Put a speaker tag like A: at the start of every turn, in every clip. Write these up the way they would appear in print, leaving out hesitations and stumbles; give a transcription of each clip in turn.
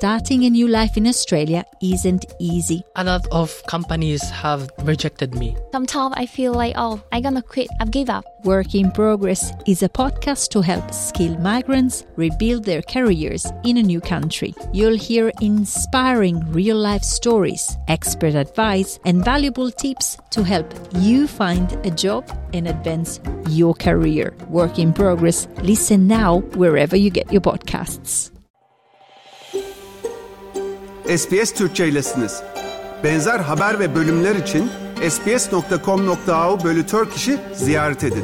A: starting a new life in Australia isn't easy.
B: A lot of companies have rejected me.
C: Sometimes I feel like, I'm gonna quit, I've give up.
A: Work in Progress is a podcast to help skilled migrants rebuild their careers in a new country. You'll hear inspiring real-life stories, expert advice, and valuable tips to help you find a job and advance your career. Work in Progress. Listen now wherever you get your podcasts.
D: SBS Türkçe'ylesiniz. Benzer haber ve bölümler için sbs.com.au/Turkish'i ziyaret edin.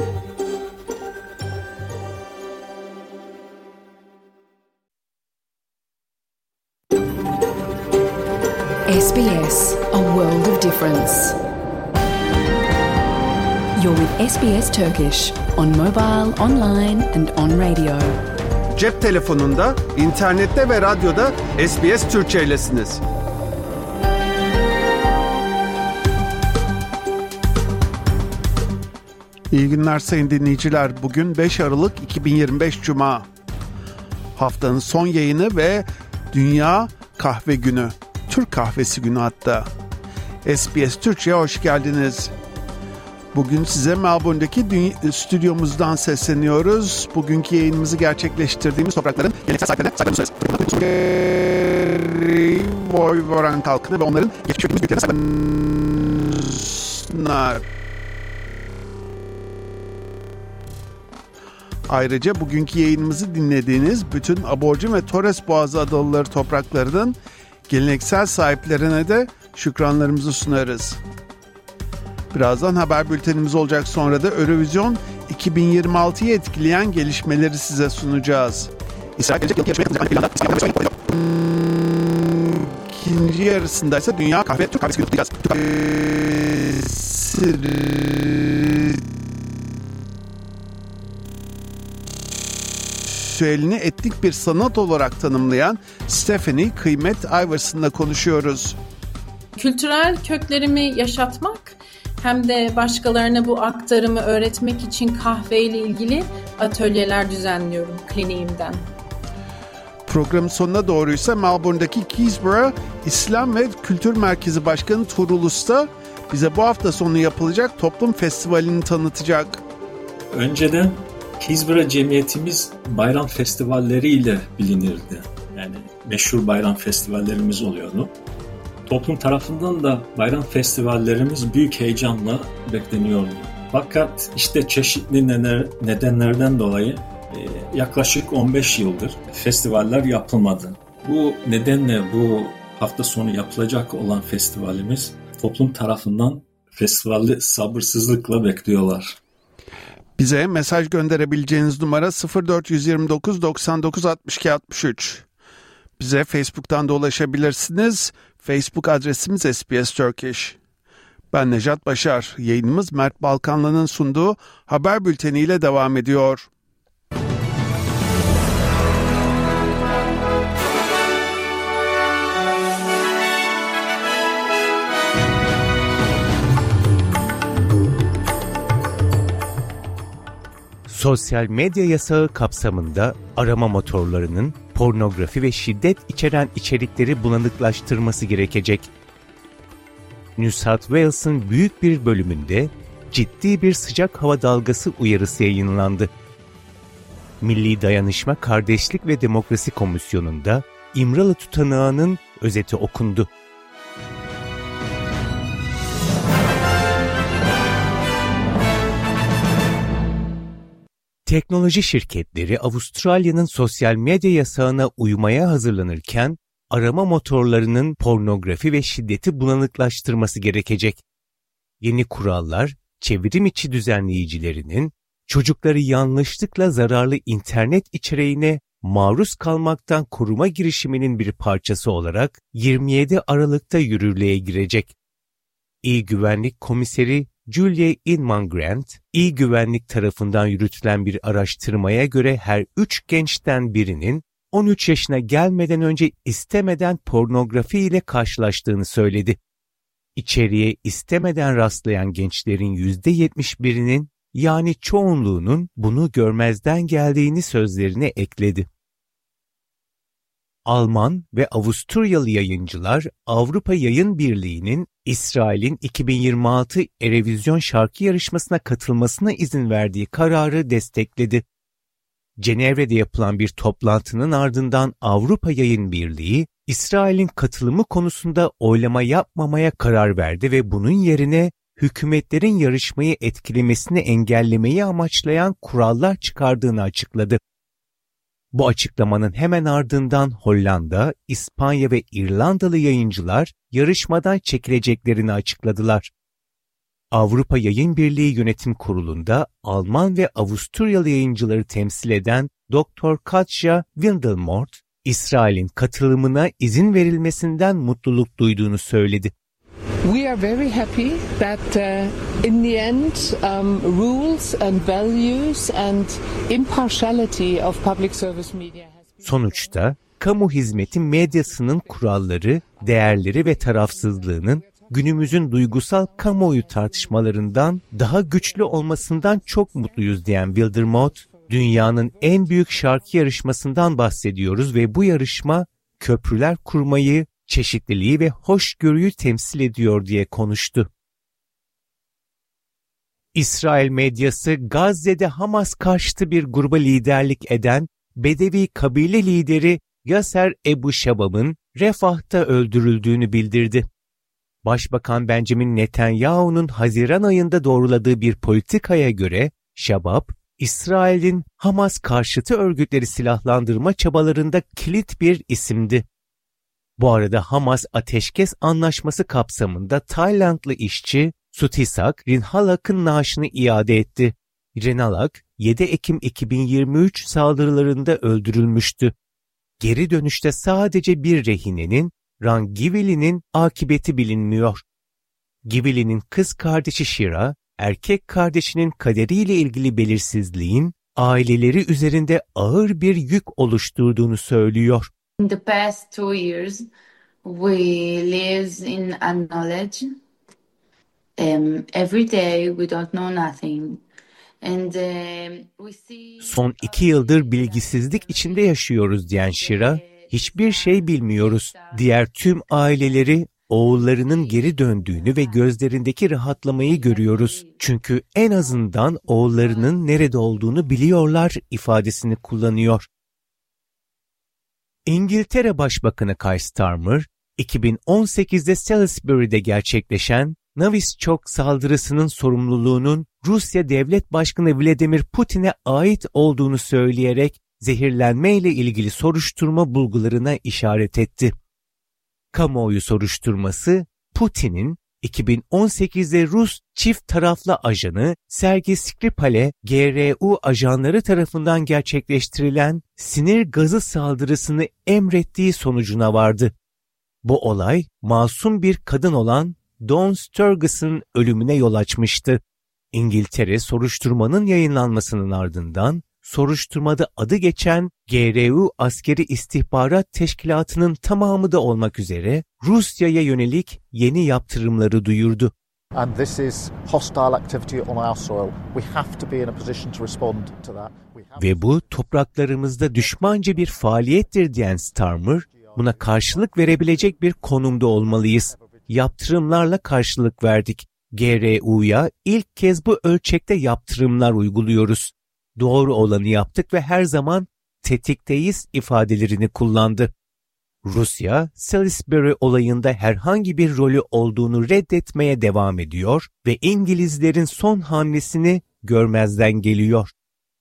E: SBS, a world of difference. You're with SBS Turkish on mobile, online and on radio.
D: Cep telefonunda, internette ve radyoda SBS Türkçe'ylesiniz. İyi günler sayın dinleyiciler. Bugün 5 Aralık 2025 Cuma. Haftanın son yayını ve Dünya Kahve Günü. Türk Kahvesi Günü hatta. SBS Türkçe'ye hoş geldiniz. Bugün size Melbourne'deki stüdyomuzdan sesleniyoruz. Bugünkü yayınımızı gerçekleştirdiğimiz toprakların geleneksel sahiplerine söyleriz. Voivoran halkını ve onların geçmiş kökümüz büyüklerine sahipler. Ayrıca bugünkü yayınımızı dinlediğiniz bütün Aborjin ve Torres Boğazı adalıları topraklarının geleneksel sahiplerine de şükranlarımızı sunarız. Birazdan haber bültenimiz olacak, sonra da Eurovision 2026'yı etkileyen gelişmeleri size sunacağız. İsrail gelecek yılki yarışmaya katılacak planda. İkinci yarısında ise Dünya Kahve Türk Kahvesi Günü kutlayacağız. Ritüelini etnik bir sanat olarak tanımlayan Stephanie Kıymet Iverson'la konuşuyoruz.
F: Kültürel köklerimi yaşatmak hem de başkalarına bu aktarımı öğretmek için kahveyle ilgili atölyeler düzenliyorum kliniğimden.
D: Programın sonuna doğruysa Melbourne'daki Keysborough İslam ve Kültür Merkezi Başkanı Tuğrul Usta bize bu hafta sonu yapılacak toplum festivalini tanıtacak.
G: Önceden Keysborough Cemiyetimiz bayram festivalleriyle bilinirdi. Yani meşhur bayram festivallerimiz oluyordu. Toplum tarafından da bayram festivallerimiz büyük heyecanla bekleniyordu. Fakat işte çeşitli nedenlerden dolayı yaklaşık 15 yıldır festivaller yapılmadı. Bu nedenle bu hafta sonu yapılacak olan festivalimiz toplum tarafından festivali sabırsızlıkla bekliyorlar.
D: Bize mesaj gönderebileceğiniz numara 0429 99 62 63. Bize Facebook'tan da ulaşabilirsiniz. Facebook adresimiz SBS Turkish. Ben Nejat Başar. Yayınımız Mert Balkanlı'nın sunduğu haber bülteniyle devam ediyor.
H: Sosyal medya yasağı kapsamında arama motorlarının pornografi ve şiddet içeren içerikleri bulanıklaştırması gerekecek. New South Wales'ın büyük bir bölümünde ciddi bir sıcak hava dalgası uyarısı yayınlandı. Milli Dayanışma, Kardeşlik ve Demokrasi Komisyonu'nda İmralı tutanağının özeti okundu. Teknoloji şirketleri Avustralya'nın sosyal medya yasağına uymaya hazırlanırken arama motorlarının pornografi ve şiddeti bulanıklaştırması gerekecek. Yeni kurallar, çevrim içi düzenleyicilerinin çocukları yanlışlıkla zararlı internet içeriğine maruz kalmaktan koruma girişiminin bir parçası olarak 27 Aralık'ta yürürlüğe girecek. İ-Güvenlik Komiseri Julia Inman-Grant, İ-Güvenlik tarafından yürütülen bir araştırmaya göre her 3 gençten birinin 13 yaşına gelmeden önce istemeden pornografi ile karşılaştığını söyledi. İçeriye istemeden rastlayan gençlerin %71'inin yani çoğunluğunun bunu görmezden geldiğini sözlerine ekledi. Alman ve Avusturyalı yayıncılar Avrupa Yayın Birliği'nin İsrail'in 2026 Eurovision şarkı yarışmasına katılmasına izin verdiği kararı destekledi. Cenevre'de yapılan bir toplantının ardından Avrupa Yayın Birliği, İsrail'in katılımı konusunda oylama yapmamaya karar verdi ve bunun yerine hükümetlerin yarışmayı etkilemesini engellemeyi amaçlayan kurallar çıkardığını açıkladı. Bu açıklamanın hemen ardından Hollanda, İspanya ve İrlandalı yayıncılar yarışmadan çekileceklerini açıkladılar. Avrupa Yayın Birliği Yönetim Kurulu'nda Alman ve Avusturyalı yayıncıları temsil eden Dr. Katja Windelmort, İsrail'in katılımına izin verilmesinden mutluluk duyduğunu söyledi.
I: We are very happy that in the end rules and values and impartiality of public service media has...
H: Sonuçta kamu hizmeti medyasının kuralları, değerleri ve tarafsızlığının günümüzün duygusal kamuoyu tartışmalarından daha güçlü olmasından çok mutluyuz diyen Wildermuth, dünyanın en büyük şarkı yarışmasından bahsediyoruz ve bu yarışma köprüler kurmayı, çeşitliliği ve hoşgörüyü temsil ediyor diye konuştu. İsrail medyası Gazze'de Hamas karşıtı bir gruba liderlik eden Bedevi kabile lideri Yasser Ebu Şabab'ın Refah'ta öldürüldüğünü bildirdi. Başbakan Benjamin Netanyahu'nun Haziran ayında doğruladığı bir politikaya göre Şabab, İsrail'in Hamas karşıtı örgütleri silahlandırma çabalarında kilit bir isimdi. Bu arada Hamas ateşkes anlaşması kapsamında Taylandlı işçi Sutisak Rinhalak'ın naaşını iade etti. Rinhalak 7 Ekim 2023 saldırılarında öldürülmüştü. Geri dönüşte sadece bir rehinenin, Ran Givili'nin akıbeti bilinmiyor. Givili'nin kız kardeşi Shira, erkek kardeşinin kaderiyle ilgili belirsizliğin aileleri üzerinde ağır bir yük oluşturduğunu söylüyor.
J: In the past 2 years, we live in unknowledge. Every day we don't know nothing. And we see...
H: Son 2 yıldır bilgisizlik içinde yaşıyoruz diyen Shira, hiçbir şey bilmiyoruz. Diğer tüm aileleri oğullarının geri döndüğünü ve gözlerindeki rahatlamayı görüyoruz. Çünkü en azından oğullarının nerede olduğunu biliyorlar ifadesini kullanıyor. İngiltere Başbakanı Keir Starmer, 2018'de Salisbury'de gerçekleşen Novichok saldırısının sorumluluğunun Rusya Devlet Başkanı Vladimir Putin'e ait olduğunu söyleyerek zehirlenme ile ilgili soruşturma bulgularına işaret etti. Kamuoyu soruşturması, Putin'in 2018'de Rus çift taraflı ajanı Sergey Skripal'e GRU ajanları tarafından gerçekleştirilen sinir gazı saldırısını emrettiği sonucuna vardı. Bu olay masum bir kadın olan Dawn Sturgis'in ölümüne yol açmıştı. İngiltere soruşturmanın yayınlanmasının ardından soruşturmada adı geçen GRU Askeri İstihbarat Teşkilatı'nın tamamı da olmak üzere Rusya'ya yönelik yeni yaptırımları duyurdu.
K: And this is hostile activity on our soil. We have to be in a position to respond to that.
H: Ve bu topraklarımızda düşmanca bir faaliyettir diyen Starmer, buna karşılık verebilecek bir konumda olmalıyız. Yaptırımlarla karşılık verdik. GRU'ya ilk kez bu ölçekte yaptırımlar uyguluyoruz. Doğru olanı yaptık ve her zaman tetikteyiz ifadelerini kullandı. Rusya, Salisbury olayında herhangi bir rolü olduğunu reddetmeye devam ediyor ve İngilizlerin son hamlesini görmezden geliyor.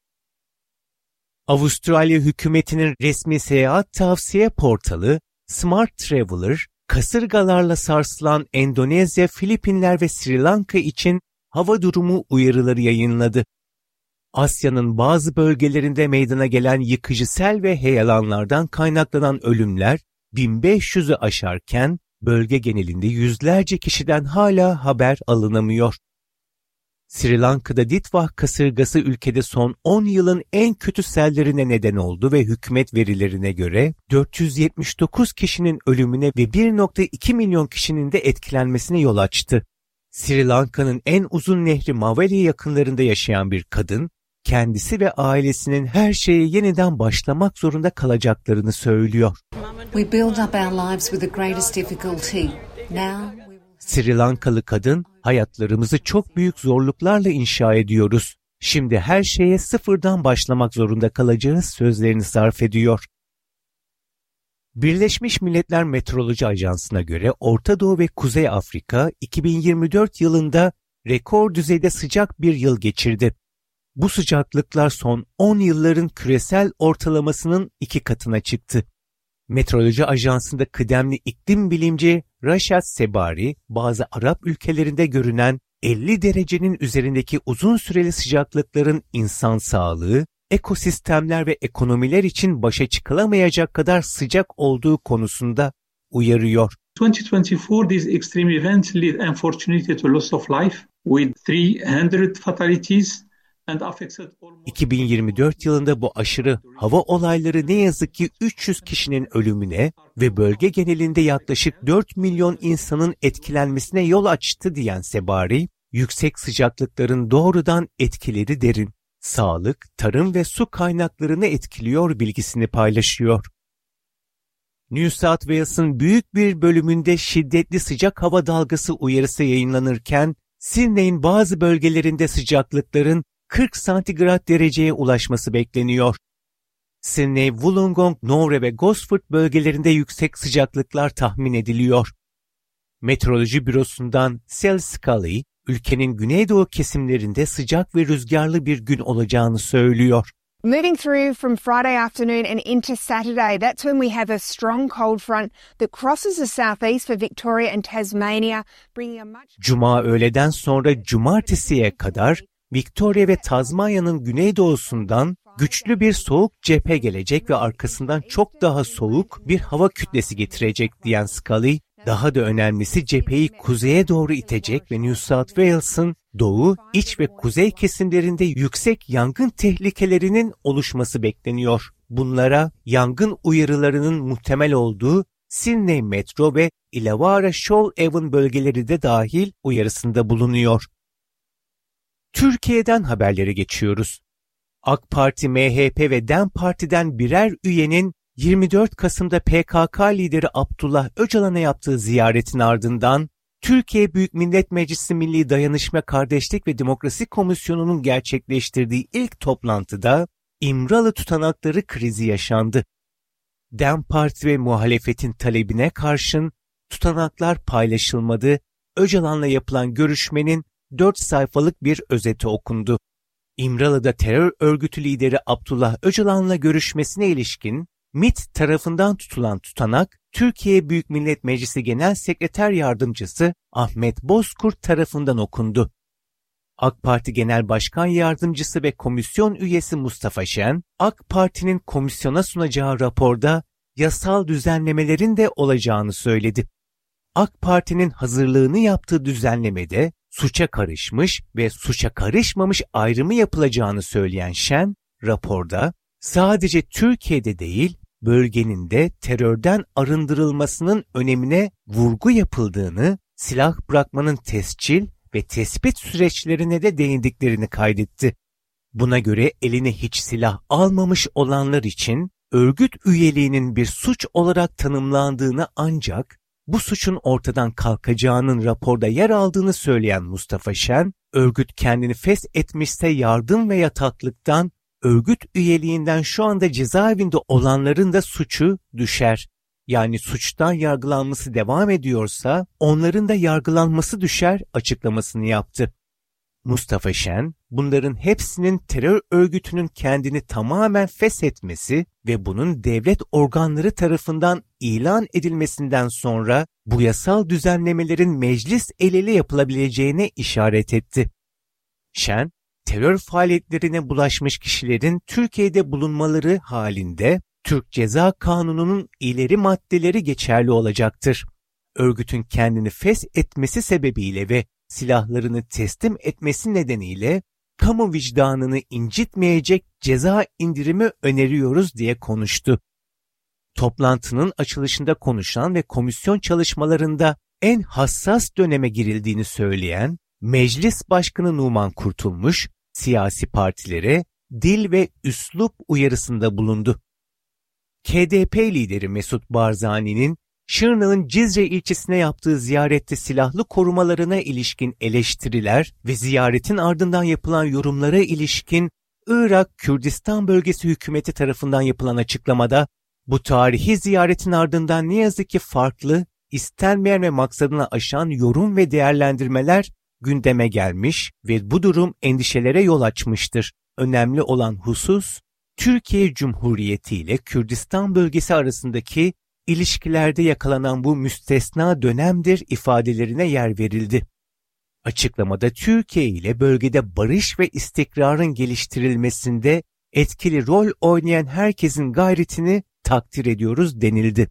H: Avustralya hükümetinin resmi seyahat tavsiye portalı Smart Traveler, kasırgalarla sarsılan Endonezya, Filipinler ve Sri Lanka için hava durumu uyarıları yayınladı. Asya'nın bazı bölgelerinde meydana gelen yıkıcı sel ve heyelanlardan kaynaklanan ölümler 1500'ü aşarken bölge genelinde yüzlerce kişiden hala haber alınamıyor. Sri Lanka'da Ditwah kasırgası ülkede son 10 yılın en kötü sellerine neden oldu ve hükümet verilerine göre 479 kişinin ölümüne ve 1,2 milyon kişinin de etkilenmesine yol açtı. Sri Lanka'nın en uzun nehri Maweli yakınlarında yaşayan bir kadın, kendisi ve ailesinin her şeye yeniden başlamak zorunda kalacaklarını söylüyor.
L: We build up our lives with the greatest difficulty. Now
H: Sri Lankalı kadın, hayatlarımızı çok büyük zorluklarla inşa ediyoruz. Şimdi her şeye sıfırdan başlamak zorunda kalacağız sözlerini sarf ediyor. Birleşmiş Milletler Meteoroloji Ajansı'na göre Orta Doğu ve Kuzey Afrika 2024 yılında rekor düzeyde sıcak bir yıl geçirdi. Bu sıcaklıklar son 10 yılların küresel ortalamasının 2 katına çıktı. Meteoroloji Ajansı'nda kıdemli iklim bilimci Rashad Sebari, bazı Arap ülkelerinde görünen 50 derecenin üzerindeki uzun süreli sıcaklıkların insan sağlığı, ekosistemler ve ekonomiler için başa çıkılamayacak kadar sıcak olduğu konusunda uyarıyor.
M: 2024, these extreme events lead unfortunately to loss of life with 300 fatalities and affected almost
H: 2024 yılında bu aşırı hava olayları ne yazık ki 300 kişinin ölümüne ve bölge genelinde yaklaşık 4 milyon insanın etkilenmesine yol açtı diyen Sebari, yüksek sıcaklıkların doğrudan etkileri derin, sağlık, tarım ve su kaynaklarını etkiliyor bilgisini paylaşıyor. New South Wales'ın büyük bir bölümünde şiddetli sıcak hava dalgası uyarısı yayınlanırken, Sydney'in bazı bölgelerinde sıcaklıkların 40 santigrat dereceye ulaşması bekleniyor. Sydney, Wollongong, Nowra ve Gosford bölgelerinde yüksek sıcaklıklar tahmin ediliyor. Meteoroloji Bürosu'ndan Sel Scully, ülkenin güneydoğu kesimlerinde sıcak ve rüzgarlı bir gün olacağını söylüyor.
N: Moving through from Friday afternoon and into Saturday, that's when we have a strong cold front that crosses the southeast for Victoria and Tasmania, bringing a much...
H: Cuma öğleden sonra cumartesiye kadar Victoria ve Tazmanya'nın güneydoğusundan güçlü bir soğuk cephe gelecek ve arkasından çok daha soğuk bir hava kütlesi getirecek diyen Scully, daha da önemlisi cepheyi kuzeye doğru itecek ve New South Wales'ın doğu, iç ve kuzey kesimlerinde yüksek yangın tehlikelerinin oluşması bekleniyor. Bunlara yangın uyarılarının muhtemel olduğu Sydney Metro ve Illawarra Shoalhaven bölgeleri de dahil uyarısında bulunuyor. Türkiye'den haberlere geçiyoruz. AK Parti, MHP ve DEM Parti'den birer üyenin 24 Kasım'da PKK lideri Abdullah Öcalan'a yaptığı ziyaretin ardından Türkiye Büyük Millet Meclisi Milli Dayanışma, Kardeşlik ve Demokrasi Komisyonu'nun gerçekleştirdiği ilk toplantıda İmralı tutanakları krizi yaşandı. DEM Parti ve muhalefetin talebine karşın tutanaklar paylaşılmadı, Öcalan'la yapılan görüşmenin 4 sayfalık bir özeti okundu. İmralı'da terör örgütü lideri Abdullah Öcalan'la görüşmesine ilişkin MİT tarafından tutulan tutanak, Türkiye Büyük Millet Meclisi Genel Sekreter Yardımcısı Ahmet Bozkurt tarafından okundu. AK Parti Genel Başkan Yardımcısı ve komisyon üyesi Mustafa Şen, AK Parti'nin komisyona sunacağı raporda yasal düzenlemelerin de olacağını söyledi. AK Parti'nin hazırlığını yaptığı düzenlemede suça karışmış ve suça karışmamış ayrımı yapılacağını söyleyen Şen, raporda sadece Türkiye'de değil, bölgenin de terörden arındırılmasının önemine vurgu yapıldığını, silah bırakmanın tescil ve tespit süreçlerine de değindiklerini kaydetti. Buna göre eline hiç silah almamış olanlar için örgüt üyeliğinin bir suç olarak tanımlandığını, ancak bu suçun ortadan kalkacağının raporda yer aldığını söyleyen Mustafa Şen, örgüt kendini feshetmişse yardım ve yataklıktan, örgüt üyeliğinden şu anda cezaevinde olanların da suçu düşer. Yani suçtan yargılanması devam ediyorsa onların da yargılanması düşer açıklamasını yaptı. Mustafa Şen, bunların hepsinin terör örgütünün kendini tamamen feshetmesi ve bunun devlet organları tarafından ilan edilmesinden sonra bu yasal düzenlemelerin meclis eliyle yapılabileceğine işaret etti. Şen, terör faaliyetlerine bulaşmış kişilerin Türkiye'de bulunmaları halinde Türk Ceza Kanunu'nun ileri maddeleri geçerli olacaktır. Örgütün kendini feshetmesi sebebiyle ve silahlarını teslim etmesi nedeniyle kamu vicdanını incitmeyecek ceza indirimi öneriyoruz diye konuştu. Toplantının açılışında konuşan ve komisyon çalışmalarında en hassas döneme girildiğini söyleyen Meclis Başkanı Numan Kurtulmuş, siyasi partilere dil ve üslup uyarısında bulundu. KDP lideri Mesut Barzani'nin Şırnak'ın Cizre ilçesine yaptığı ziyarette silahlı korumalarına ilişkin eleştiriler ve ziyaretin ardından yapılan yorumlara ilişkin Irak Kürdistan Bölgesi hükümeti tarafından yapılan açıklamada bu tarihi ziyaretin ardından ne yazık ki farklı, istenmeyen ve maksadını aşan yorum ve değerlendirmeler gündeme gelmiş ve bu durum endişelere yol açmıştır. Önemli olan husus, Türkiye Cumhuriyeti ile Kürdistan Bölgesi arasındaki ilişkilerde yakalanan bu müstesna dönemdir ifadelerine yer verildi. Açıklamada Türkiye ile bölgede barış ve istikrarın geliştirilmesinde etkili rol oynayan herkesin gayretini takdir ediyoruz denildi.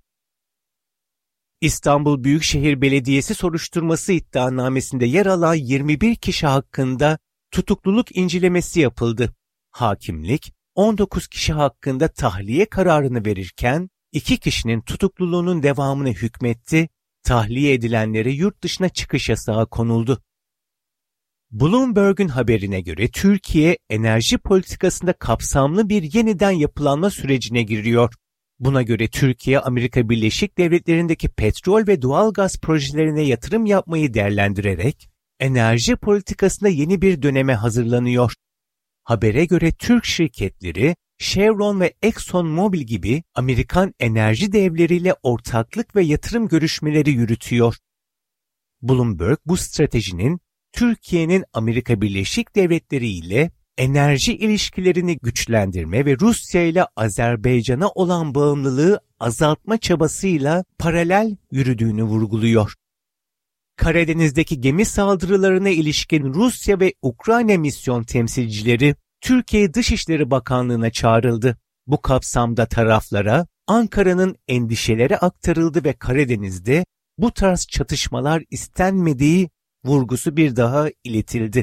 H: İstanbul Büyükşehir Belediyesi soruşturması iddianamesinde yer alan 21 kişi hakkında tutukluluk incelemesi yapıldı. Hakimlik 19 kişi hakkında tahliye kararını verirken 2 kişinin tutukluluğunun devamını hükmetti, tahliye edilenlere yurt dışına çıkış yasağı konuldu. Bloomberg'un haberine göre Türkiye enerji politikasında kapsamlı bir yeniden yapılanma sürecine giriyor. Buna göre Türkiye, Amerika Birleşik Devletleri'ndeki petrol ve doğalgaz projelerine yatırım yapmayı değerlendirerek enerji politikasında yeni bir döneme hazırlanıyor. Habere göre Türk şirketleri Chevron ve ExxonMobil gibi Amerikan enerji devleriyle ortaklık ve yatırım görüşmeleri yürütüyor. Bloomberg bu stratejinin Türkiye'nin Amerika Birleşik Devletleri ile enerji ilişkilerini güçlendirme ve Rusya ile Azerbaycan'a olan bağımlılığı azaltma çabasıyla paralel yürüdüğünü vurguluyor. Karadeniz'deki gemi saldırılarına ilişkin Rusya ve Ukrayna misyon temsilcileri Türkiye Dışişleri Bakanlığı'na çağrıldı. Bu kapsamda taraflara Ankara'nın endişeleri aktarıldı ve Karadeniz'de bu tarz çatışmalar istenmediği vurgusu bir daha iletildi.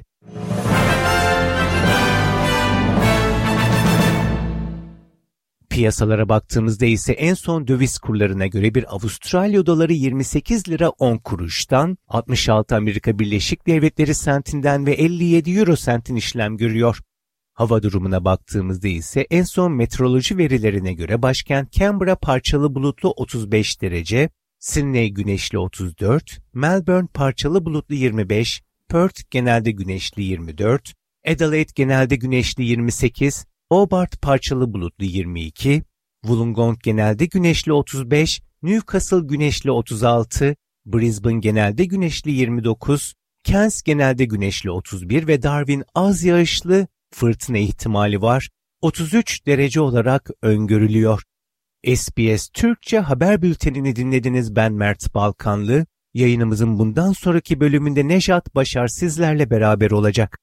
H: Piyasalara baktığımızda ise en son döviz kurlarına göre bir Avustralya doları 28 lira 10 kuruştan, 66 Amerika Birleşik Devletleri sentinden ve 57 euro sentin işlem görüyor. Hava durumuna baktığımızda ise en son meteoroloji verilerine göre başkent Canberra parçalı bulutlu 35 derece, Sydney güneşli 34, Melbourne parçalı bulutlu 25, Perth genelde güneşli 24, Adelaide genelde güneşli 28, Hobart parçalı bulutlu 22, Wollongong genelde güneşli 35, Newcastle güneşli 36, Brisbane genelde güneşli 29, Cairns genelde güneşli 31 ve Darwin az yağışlı, fırtına ihtimali var, 33 derece olarak öngörülüyor. SBS Türkçe haber bültenini dinlediniz, ben Mert Balkanlı. Yayınımızın bundan sonraki bölümünde Nejat Başar sizlerle beraber olacak.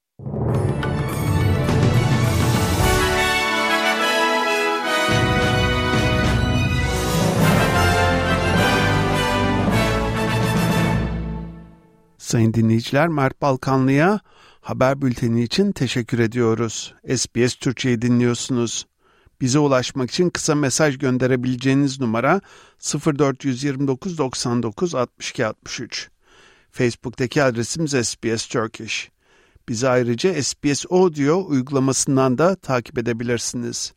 D: Sayın dinleyiciler, Mert Balkanlı'ya haber bülteni için teşekkür ediyoruz. SBS Türkçe'yi dinliyorsunuz. Bize ulaşmak için kısa mesaj gönderebileceğiniz numara 0429 99 62 63. Facebook'taki adresimiz SBS Turkish. Bizi ayrıca SBS Audio uygulamasından da takip edebilirsiniz.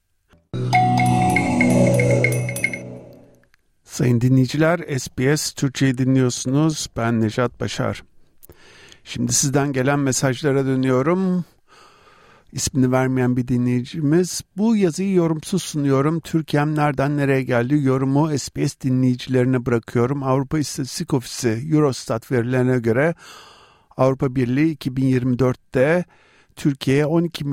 D: Sayın dinleyiciler, SBS Türkçe'yi dinliyorsunuz. Ben Nejat Başar. Şimdi sizden gelen mesajlara dönüyorum. İsmini vermeyen bir dinleyicimiz, bu yazıyı yorumsuz sunuyorum. Türkiye'm nereden nereye geldi? Yorumu SBS dinleyicilerine bırakıyorum. Avrupa İstatistik Ofisi Eurostat verilerine göre Avrupa Birliği 2024'te Türkiye'ye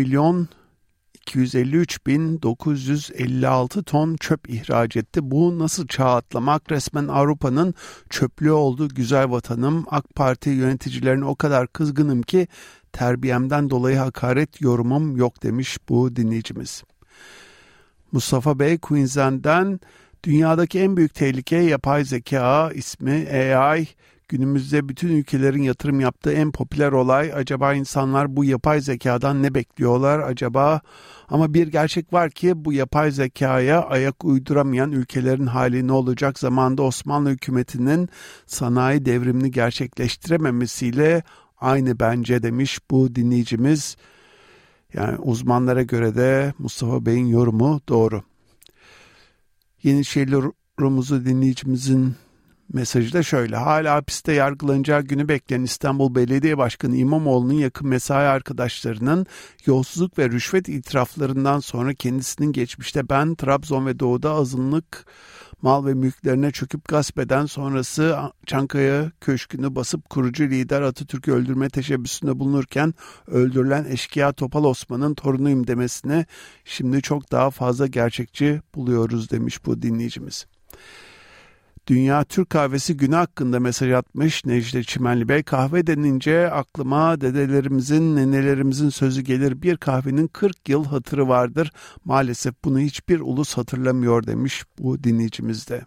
D: 12.253.956 ton çöp ihraç etti. Bu nasıl çağ atlamak? Resmen Avrupa'nın çöplüğü oldu güzel vatanım. AK Parti yöneticilerine o kadar kızgınım ki terbiyemden dolayı hakaret yorumum yok demiş bu dinleyicimiz. Mustafa Bey Queensland'den, dünyadaki en büyük tehlike yapay zeka, ismi AI. Günümüzde bütün ülkelerin yatırım yaptığı en popüler olay. Acaba insanlar bu yapay zekadan ne bekliyorlar acaba? Ama bir gerçek var ki bu yapay zekaya ayak uyduramayan ülkelerin hali ne olacak? Zamanında Osmanlı hükümetinin sanayi devrimini gerçekleştirememesiyle aynı bence demiş bu dinleyicimiz. Yani uzmanlara göre de Mustafa Bey'in yorumu doğru. Yeniçerili Rumuzlu dinleyicimizin mesajı da şöyle. Hala hapiste yargılanacağı günü bekleyen İstanbul Belediye Başkanı İmamoğlu'nun yakın mesai arkadaşlarının yolsuzluk ve rüşvet itiraflarından sonra kendisinin geçmişte ben Trabzon ve Doğu'da azınlık mal ve mülklerine çöküp gasp eden, sonrası Çankaya Köşkü'nü basıp kurucu lider Atatürk'ü öldürme teşebbüsünde bulunurken öldürülen eşkıya Topal Osman'ın torunuyum demesine şimdi çok daha fazla gerçekçi buluyoruz demiş bu dinleyicimiz. Dünya Türk Kahvesi Günü hakkında mesaj atmış Necdet Çimenli Bey. Kahve denince aklıma dedelerimizin, nenelerimizin sözü gelir. Bir kahvenin 40 yıl hatırı vardır. Maalesef bunu hiçbir ulus hatırlamıyor demiş bu dinleyicimiz de.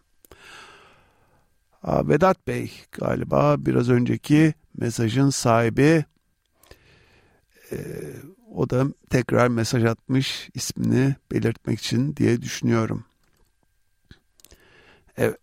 D: Vedat Bey galiba biraz önceki mesajın sahibi. O da tekrar mesaj atmış ismini belirtmek için diye düşünüyorum. Evet.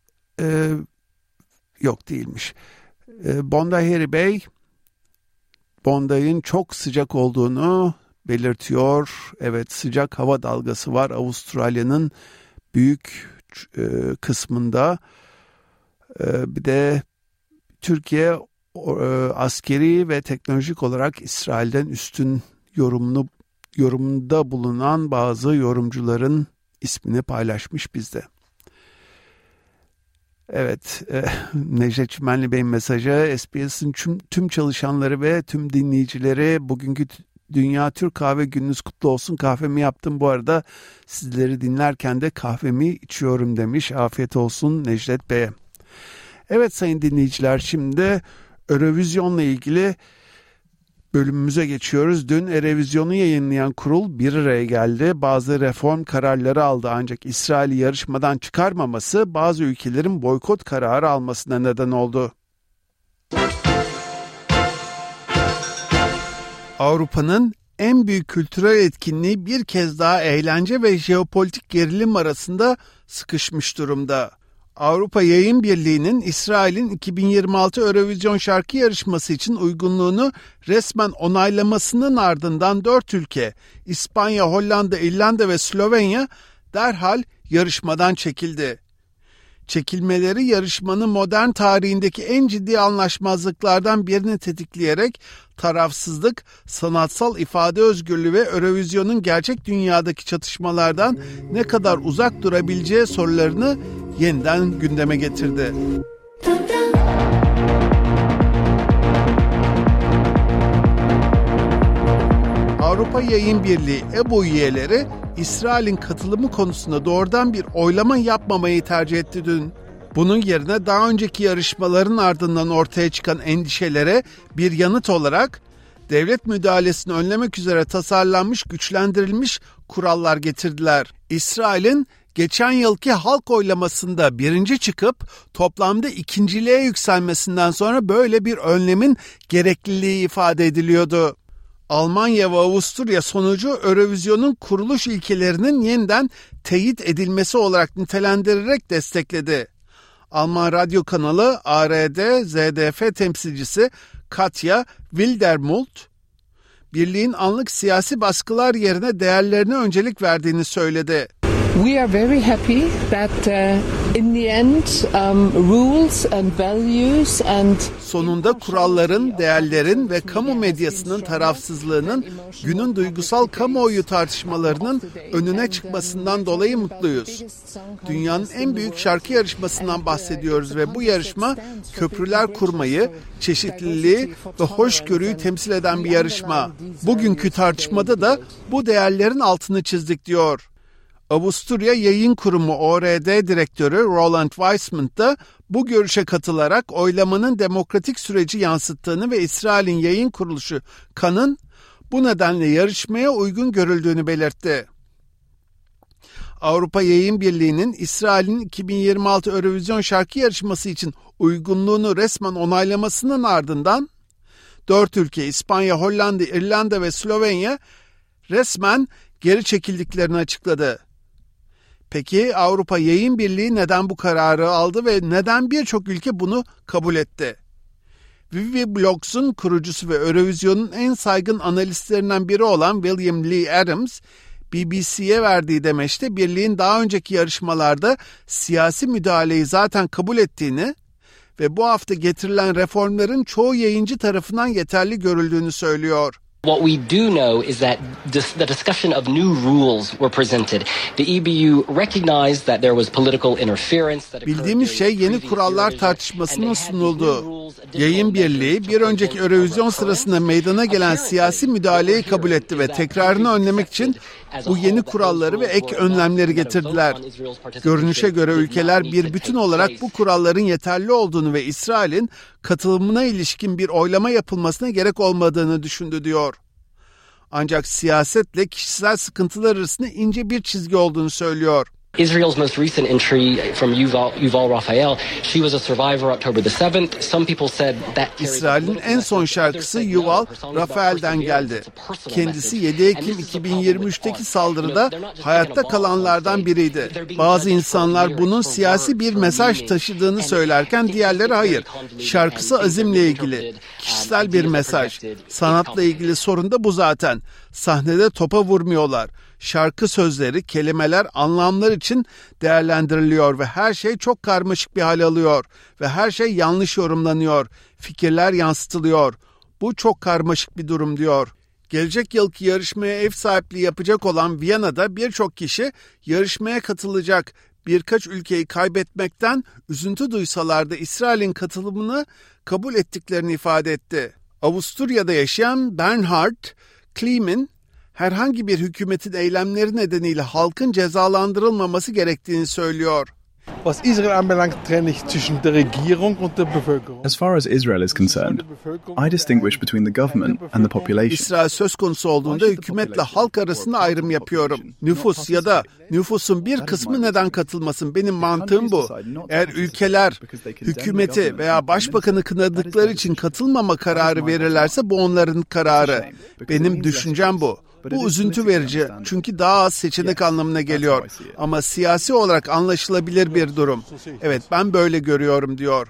D: Yok değilmiş. Bonday Heri Bey Bonday'ın çok sıcak olduğunu belirtiyor. Evet, sıcak hava dalgası var Avustralya'nın büyük kısmında. Bir de Türkiye askeri ve teknolojik olarak İsrail'den üstün yorumda bulunan bazı yorumcuların ismini paylaşmış bizde. Evet, Necdet Çimenli Bey'in mesajı, SBS'in tüm çalışanları ve tüm dinleyicileri bugünkü Dünya Türk Kahve Gününüz kutlu olsun. Kahvemi yaptım bu arada, sizleri dinlerken de kahvemi içiyorum demiş. Afiyet olsun Necdet Bey'e. Evet sayın dinleyiciler, şimdi Eurovision'la ilgili bölümümüze geçiyoruz. Dün Eurovision'u yayınlayan kurul bir araya geldi. Bazı reform kararları aldı, ancak İsrail'i yarışmadan çıkarmaması bazı ülkelerin boykot kararı almasına neden oldu. Avrupa'nın en büyük kültürel etkinliği bir kez daha eğlence ve jeopolitik gerilim arasında sıkışmış durumda. Avrupa Yayın Birliği'nin İsrail'in 2026 Eurovision şarkı yarışması için uygunluğunu resmen onaylamasının ardından 4 ülke İspanya, Hollanda, İrlanda ve Slovenya derhal yarışmadan çekildi. Çekilmeleri yarışmanın modern tarihindeki en ciddi anlaşmazlıklardan birini tetikleyerek tarafsızlık, sanatsal ifade özgürlüğü ve Eurovision'un gerçek dünyadaki çatışmalardan ne kadar uzak durabileceği sorularını yeniden gündeme getirdi. Avrupa Yayın Birliği EBU üyeleri İsrail'in katılımı konusunda doğrudan bir oylama yapmamayı tercih etti dün. Bunun yerine daha önceki yarışmaların ardından ortaya çıkan endişelere bir yanıt olarak devlet müdahalesini önlemek üzere tasarlanmış, güçlendirilmiş kurallar getirdiler. İsrail'in geçen yılki halk oylamasında birinci çıkıp toplamda ikinciliğe yükselmesinden sonra böyle bir önlemin gerekliliği ifade ediliyordu. Almanya ve Avusturya sonucu Eurovision'un kuruluş ilkelerinin yeniden teyit edilmesi olarak nitelendirerek destekledi. Alman radyo kanalı ARD ZDF temsilcisi Katja Wildermuth, birliğin anlık siyasi baskılar yerine değerlerine öncelik verdiğini söyledi.
I: We are very happy that in the end rules and values and
D: sonunda kuralların, değerlerin ve kamu medyasının tarafsızlığının günün duygusal kamuoyu tartışmalarının önüne çıkmasından dolayı mutluyuz. Dünyanın en büyük şarkı yarışmasından bahsediyoruz ve bu yarışma köprüler kurmayı, çeşitliliği ve hoşgörüyü temsil eden bir yarışma. Bugünkü tartışmada da bu değerlerin altını çizdik diyor. Avusturya Yayın Kurumu ORD Direktörü Roland Weissman da bu görüşe katılarak oylamanın demokratik süreci yansıttığını ve İsrail'in yayın kuruluşu Kan'ın bu nedenle yarışmaya uygun görüldüğünü belirtti. Avrupa Yayın Birliği'nin İsrail'in 2026 Eurovision şarkı yarışması için uygunluğunu resmen onaylamasının ardından 4 ülke İspanya, Hollanda, İrlanda ve Slovenya resmen geri çekildiklerini açıkladı. Peki Avrupa Yayın Birliği neden bu kararı aldı ve neden birçok ülke bunu kabul etti? Vivi Blogs'un kurucusu ve Eurovision'un en saygın analistlerinden biri olan William Lee Adams, BBC'ye verdiği demeçte birliğin daha önceki yarışmalarda siyasi müdahaleyi zaten kabul ettiğini ve bu hafta getirilen reformların çoğu yayıncı tarafından yeterli görüldüğünü söylüyor.
O: What we do know is that the discussion of new rules were presented. The EBU recognized that there was political interference.
D: Bildiğimiz şey yeni kurallar tartışmasının sunulduğu. Yayın Birliği bir önceki Eurovision sırasında meydana gelen siyasi müdahaleyi kabul etti ve tekrarını önlemek için bu yeni kuralları ve ek önlemleri getirdiler. Görünüşe göre ülkeler bir bütün olarak bu kuralların yeterli olduğunu ve İsrail'in katılımına ilişkin bir oylama yapılmasına gerek olmadığını düşündü diyor. Ancak siyasetle kişisel sıkıntılar arasında ince bir çizgi olduğunu söylüyor.
O: Israel's most recent entry from Yuval Raphael, she was a survivor October the 7th. Some people said that
D: İsrail'in en son şarkısı Yuval Raphael'den geldi. Kendisi 7 Ekim 2023'teki saldırıda hayatta kalanlardan biriydi. Bazı insanlar bunun siyasi bir mesaj taşıdığını söylerken diğerleri hayır. Şarkısı azimle ilgili, kişisel bir mesaj. Sanatla ilgili sorun da bu zaten. Sahnede topa vurmuyorlar. Şarkı sözleri, kelimeler, anlamlar için değerlendiriliyor ve her şey çok karmaşık bir hal alıyor ve her şey yanlış yorumlanıyor, fikirler yansıtılıyor. Bu çok karmaşık bir durum diyor. Gelecek yılki yarışmaya ev sahipliği yapacak olan Viyana'da birçok kişi yarışmaya katılacak. Birkaç ülkeyi kaybetmekten üzüntü duysalar da İsrail'in katılımını kabul ettiklerini ifade etti. Avusturya'da yaşayan Bernhard Klimin, herhangi bir hükümetin eylemleri nedeniyle halkın cezalandırılmaması gerektiğini söylüyor.
P: Was Israel anbelangt, trenne ich zwischen der Regierung und der Bevölkerung.
Q: As far as Israel is concerned, I distinguish between the government and the population.
D: İsrail söz konusu olduğunda hükümetle halk arasında ayrım yapıyorum. Nüfus ya da nüfusun bir kısmı neden katılmasın? Benim mantığım bu. Eğer ülkeler hükümeti veya başbakanı kınadıkları için katılmama kararı verirlerse bu onların kararı. Benim düşüncem bu. Bu üzüntü verici çünkü daha az seçenek anlamına geliyor. Ama siyasi olarak anlaşılabilir bir durum. Evet, ben böyle görüyorum diyor.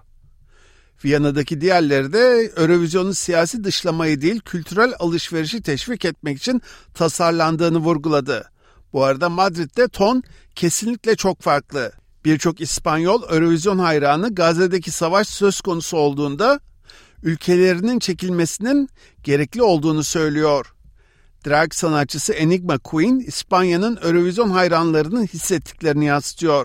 D: Viyana'daki diğerleri de Eurovision'un siyasi dışlamayı değil, kültürel alışverişi teşvik etmek için tasarlandığını vurguladı. Bu arada Madrid'de ton kesinlikle çok farklı. Birçok İspanyol Eurovision hayranı Gazze'deki savaş söz konusu olduğunda ülkelerinin çekilmesinin gerekli olduğunu söylüyor. Drag sanatçısı Enigma Queen, İspanya'nın Eurovision hayranlarının hissettiklerini yansıtıyor.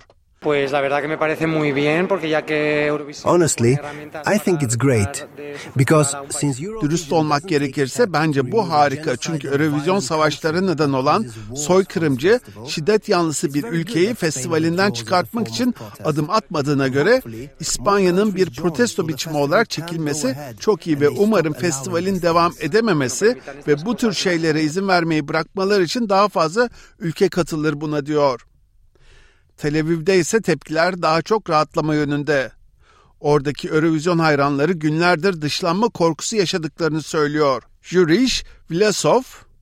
R: Honestly, I think it's great because since
D: Dürüst olmak gerekirse bence bu harika çünkü Eurovision savaşları neden olan soykırımcı, şiddet yanlısı bir ülkeyi festivalinden çıkartmak için adım atmadığına göre İspanya'nın bir protesto biçimi olarak çekilmesi çok iyi ve umarım festivalin devam edememesi ve bu tür şeylere izin vermeyi bırakmaları için daha fazla ülke katılır buna diyor. Tel Aviv'de ise tepkiler daha çok rahatlama yönünde. Oradaki Eurovision hayranları günlerdir dışlanma korkusu yaşadıklarını söylüyor. Jurish Vlasov,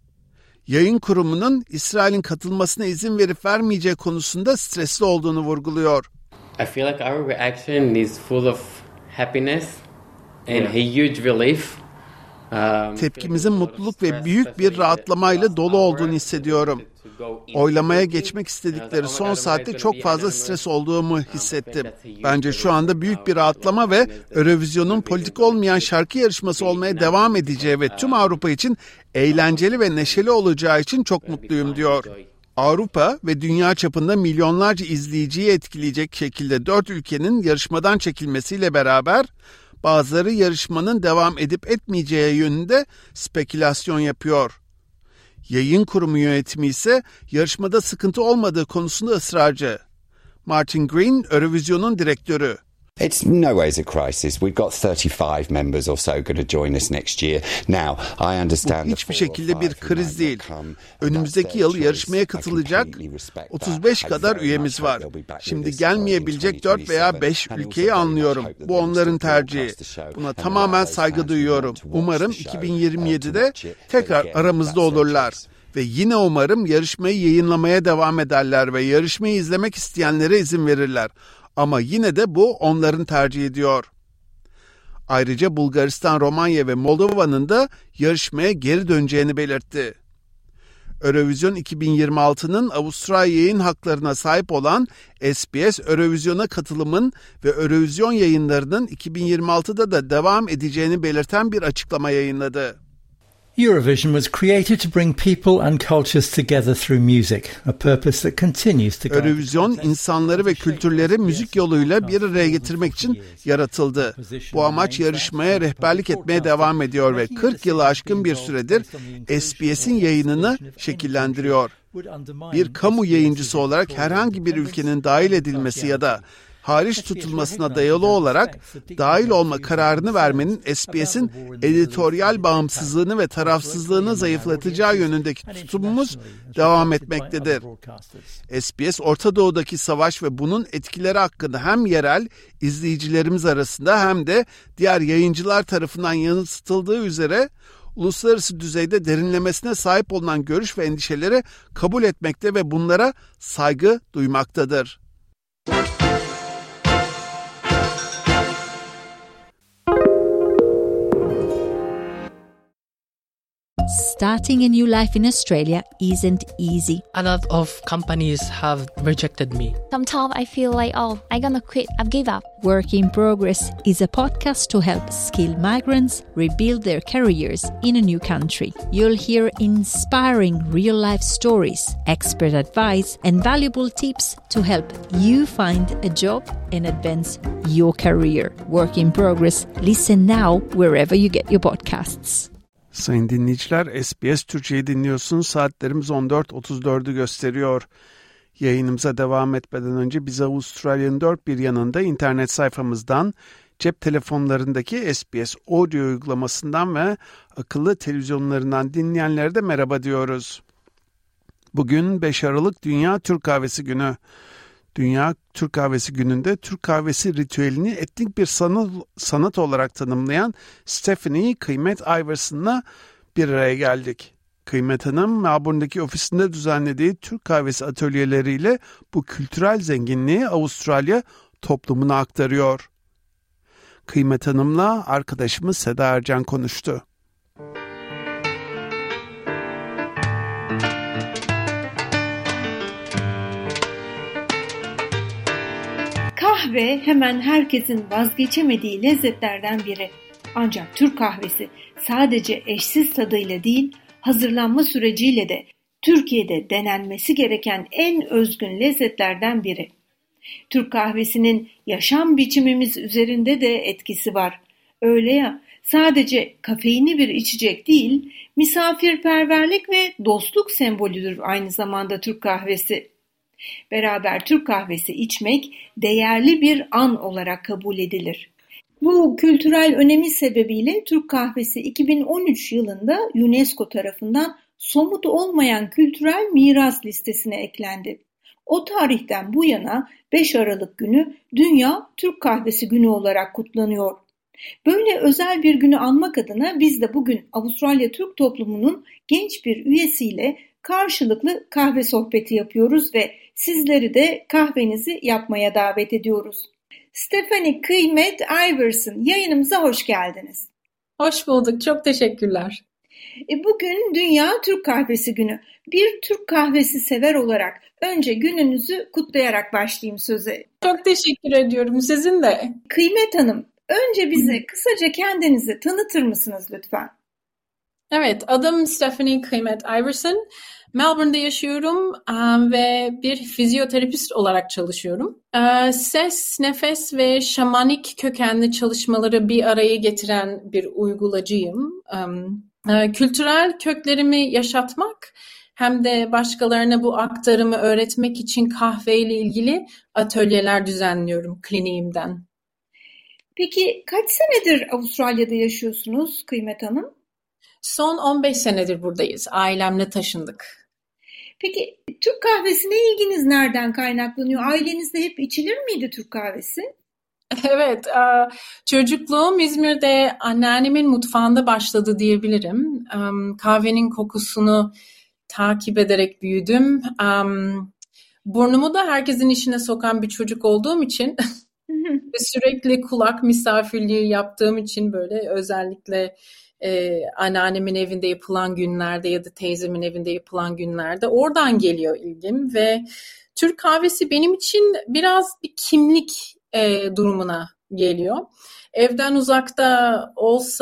D: yayın kurumunun İsrail'in katılmasına izin verip vermeyeceği konusunda stresli olduğunu vurguluyor.
S: I feel like our reaction is full of happiness and a huge relief.
D: Tepkimizin mutluluk ve büyük bir rahatlamayla dolu olduğunu hissediyorum. Oylamaya geçmek istedikleri son saatte çok fazla stres olduğumu hissettim. Bence şu anda büyük bir rahatlama ve Eurovision'un politik olmayan şarkı yarışması olmaya devam edeceği ve tüm Avrupa için eğlenceli ve neşeli olacağı için çok mutluyum diyor. Avrupa ve dünya çapında milyonlarca izleyiciyi etkileyecek şekilde 4 ülkenin yarışmadan çekilmesiyle beraber bazıları yarışmanın devam edip etmeyeceği yönünde spekülasyon yapıyor. Yayın kurumu yönetimi ise yarışmada sıkıntı olmadığı konusunda ısrarcı. Martin Green, Eurovision'un direktörü.
T: It's no ways a crisis. We've got 35 members or so going to join us next year. Now, I understand.
D: Bu hiçbir şekilde bir kriz değil. Önümüzdeki yıl yarışmaya katılacak 35 kadar üyemiz var. Şimdi gelmeyebilecek 4 veya 5 ülkeyi anlıyorum. Bu onların tercihi. Buna tamamen saygı duyuyorum. Umarım 2027'de tekrar aramızda olurlar. Ve yine umarım yarışmayı yayınlamaya devam ederler ve yarışmayı izlemek isteyenlere izin verirler. Ama yine de bu onların tercihi diyor. Ayrıca Bulgaristan, Romanya ve Moldova'nın da yarışmaya geri döneceğini belirtti. Eurovision 2026'nın Avustralya yayın haklarına sahip olan SBS, Eurovision'a katılımın ve Eurovision yayınlarının 2026'da da devam edeceğini belirten bir açıklama yayınladı.
U: Eurovision was created to bring people and cultures together through music, a purpose that continues to guide.
D: Eurovision, insanları ve kültürleri müzik yoluyla bir araya getirmek için yaratıldı. Bu amaç yarışmaya rehberlik etmeye devam ediyor ve 40 yılı aşkın bir süredir SBS'in yayınını şekillendiriyor. Bir kamu yayıncısı olarak herhangi bir ülkenin dahil edilmesi ya da hariç tutulmasına dayalı olarak dahil olma kararını vermenin SBS'in editoryal bağımsızlığını ve tarafsızlığını zayıflatacağı yönündeki tutumumuz devam etmektedir. SBS, Orta Doğu'daki savaş ve bunun etkileri hakkında hem yerel izleyicilerimiz arasında hem de diğer yayıncılar tarafından yansıtıldığı üzere uluslararası düzeyde derinlemesine sahip olunan görüş ve endişeleri kabul etmekte ve bunlara saygı duymaktadır.
A: Starting a new life in Australia isn't easy.
B: A lot of companies have rejected me.
C: Sometimes I feel like, I'm gonna quit. I've give up.
A: Work in Progress is a podcast to help skilled migrants rebuild their careers in a new country. You'll hear inspiring real-life stories, expert advice, and valuable tips to help you find a job and advance your career. Work in Progress. Listen now wherever you get your podcasts.
D: Sayın dinleyiciler, SBS Türkçe'yi dinliyorsunuz. Saatlerimiz 14.34'ü gösteriyor. Yayınımıza devam etmeden önce bizi Avustralya'nın dört bir yanında internet sayfamızdan, cep telefonlarındaki SBS Audio uygulamasından ve akıllı televizyonlarından dinleyenlere de merhaba diyoruz. Bugün 5 Aralık Dünya Türk Kahvesi Günü. Dünya Türk Kahvesi Günü'nde Türk kahvesi ritüelini etnik bir sanat olarak tanımlayan Stephanie Kıymet Iverson'la bir araya geldik. Kıymet Hanım, Melbourne'deki ofisinde düzenlediği Türk kahvesi atölyeleriyle bu kültürel zenginliği Avustralya toplumuna aktarıyor. Kıymet Hanım'la arkadaşımız Seda Ercan konuştu.
V: Kahve hemen herkesin vazgeçemediği lezzetlerden biri. Ancak Türk kahvesi sadece eşsiz tadıyla değil, hazırlanma süreciyle de Türkiye'de denenmesi gereken en özgün lezzetlerden biri. Türk kahvesinin yaşam biçimimiz üzerinde de etkisi var. Öyle ya, sadece kafeinli bir içecek değil, misafirperverlik ve dostluk sembolüdür aynı zamanda Türk kahvesi. Beraber Türk kahvesi içmek değerli bir an olarak kabul edilir. Bu kültürel önemi sebebiyle Türk kahvesi 2013 yılında UNESCO tarafından somut olmayan kültürel miras listesine eklendi. O tarihten bu yana 5 Aralık günü Dünya Türk Kahvesi Günü olarak kutlanıyor. Böyle özel bir günü anmak adına biz de bugün Avustralya Türk toplumunun genç bir üyesiyle karşılıklı kahve sohbeti yapıyoruz ve sizleri de kahvenizi yapmaya davet ediyoruz. Stephanie Kıymet Iverson, yayınımıza hoş geldiniz.
F: Hoş bulduk, çok teşekkürler.
V: Bugün Dünya Türk Kahvesi Günü. Bir Türk kahvesi sever olarak önce gününüzü kutlayarak başlayayım söze.
F: Çok teşekkür ediyorum, sizin de.
V: Kıymet Hanım, önce bize kısaca kendinizi tanıtır mısınız lütfen?
F: Evet, adım Stephanie Kıymet Iverson. Melbourne'de yaşıyorum ve bir fizyoterapist olarak çalışıyorum. Ses, nefes ve şamanik kökenli çalışmaları bir araya getiren bir uygulacıyım. Kültürel köklerimi yaşatmak hem de başkalarına bu aktarımı öğretmek için kahveyle ilgili atölyeler düzenliyorum kliniğimden.
V: Peki kaç senedir Avustralya'da yaşıyorsunuz Kıymet Hanım?
F: Son 15 senedir buradayız. Ailemle taşındık.
V: Peki Türk kahvesine ilginiz nereden kaynaklanıyor? Ailenizde hep içilir miydi Türk kahvesi?
F: Evet, çocukluğum İzmir'de anneannemin mutfağında başladı diyebilirim. Kahvenin kokusunu takip ederek büyüdüm. Burnumu da herkesin işine sokan bir çocuk olduğum için sürekli kulak misafirliği yaptığım için böyle özellikle Anneannemin evinde yapılan günlerde ya da teyzemin evinde yapılan günlerde oradan geliyor ilgim ve Türk kahvesi benim için biraz bir kimlik durumuna geliyor. Evden uzakta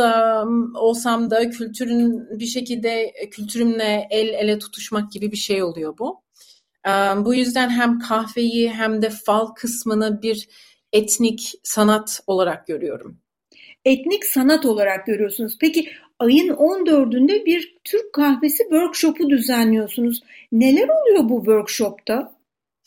F: olsam da bir şekilde kültürümle el ele tutuşmak gibi bir şey oluyor bu. Bu yüzden hem kahveyi hem de fal kısmını bir etnik sanat olarak görüyorum.
V: Etnik sanat olarak görüyorsunuz. Peki ayın 14'ünde bir Türk kahvesi workshop'u düzenliyorsunuz. Neler oluyor bu workshop'ta?